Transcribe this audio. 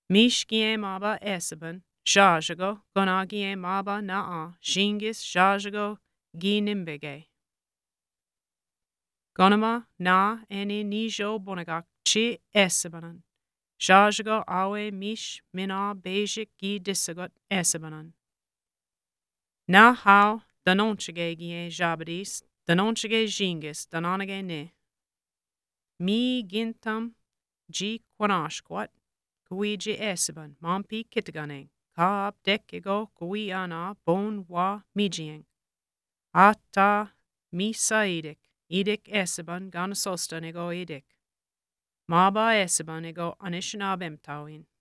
Mishkie maba esaban, shajago, gonagie maba naa, shingis shajago, ginimbege. Gonama na eni nijo bonagak chi esabanan. Shajago awe mish mina bejik gi disagot esabanan. Na how danonchige gie jabadis, danonchige jingis, danonage ne. Mi gintam ji quanashquat, kuiji esaban, mampi kitaganing, kaab dekego kui ana bon wa mijieng. Ata misa idik esaban ganasostan ego idik. Maba esaban ego anishanabem tawin.